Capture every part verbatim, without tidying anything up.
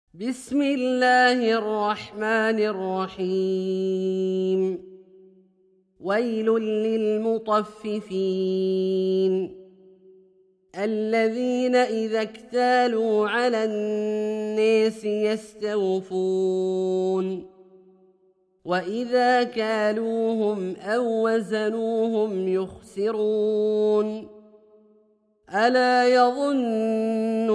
بسم الله الرحمن الرحيم. ويل للمطففين الذين إذا اكتالوا على الناس يستوفون وإذا كالوهم أو وزنوهم يخسرون ألا يظن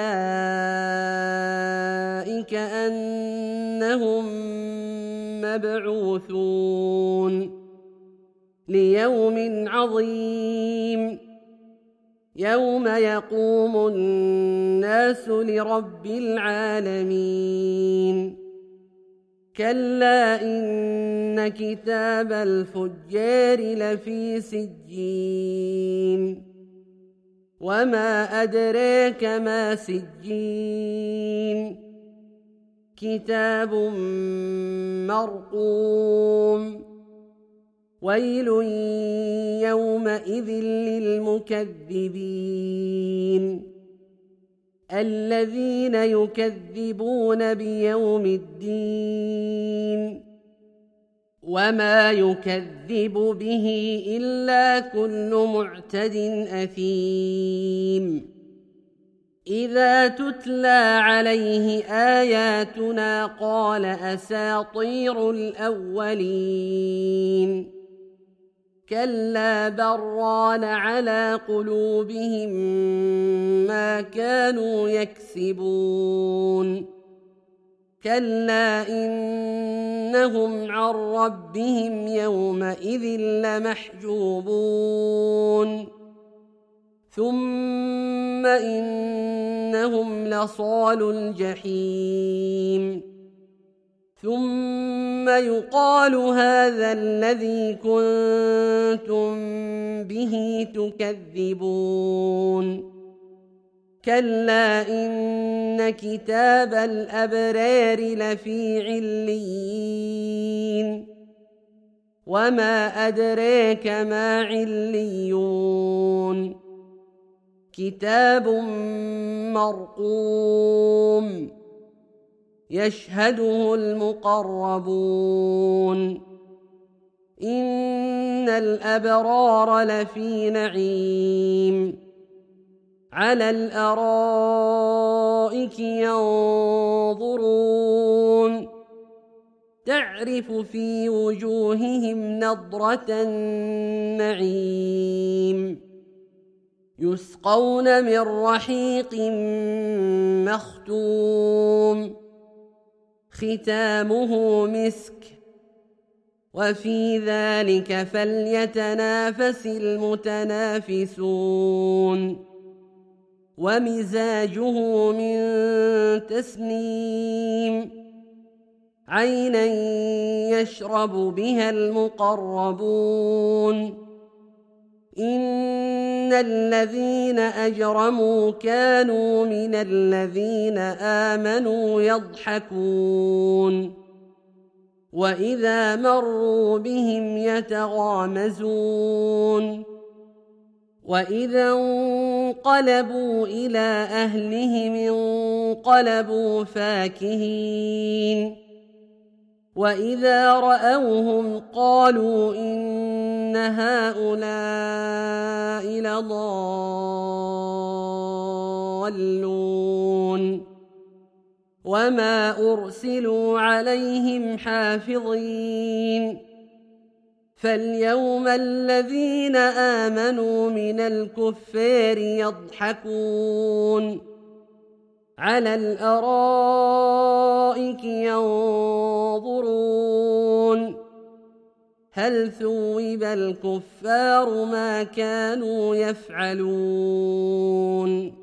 أولئك أنهم مبعوثون ليوم عظيم يوم يقوم الناس لرب العالمين. كلا إن كتاب الفجار لفي سجين وما أدراك ما سجين كتاب مرقوم. ويل يومئذ للمكذبين الذين يكذبون بيوم الدين وما يكذب به إلا كل معتد أثيم إذا تتلى عليه آياتنا قال أساطير الأولين كلا بران على قلوبهم ما كانوا يكسبون كلا إنهم عن ربهم يومئذ لمحجوبون ثم إنهم لصالو الجحيم ثم يقال هذا الذي كنتم به تكذبون كلا إن كتاب الأبرار لفي عليين وما أدراك ما عليون كتاب مرقوم يشهده المقربون إن الأبرار لفي نعيم على الأرائك ينظرون تعرف في وجوههم نضرة النعيم يسقون من رحيق مختوم ختامه مسك وفي ذلك فليتنافس المتنافسون ومزاجه من تسنيم عينا يشرب بها المقربون إن الذين أجرموا كانوا من الذين آمنوا يضحكون وإذا مروا بهم يتغامزون وإذا انقلبوا إلى أهلهم انقلبوا فاكهين وإذا رأوهم قالوا إن هؤلاء لضالون وما أرسلوا عليهم حافظين فاليوم الذين آمنوا من الكفار يضحكون على الأرائك ينظرون هل ثوب الكفار ما كانوا يفعلون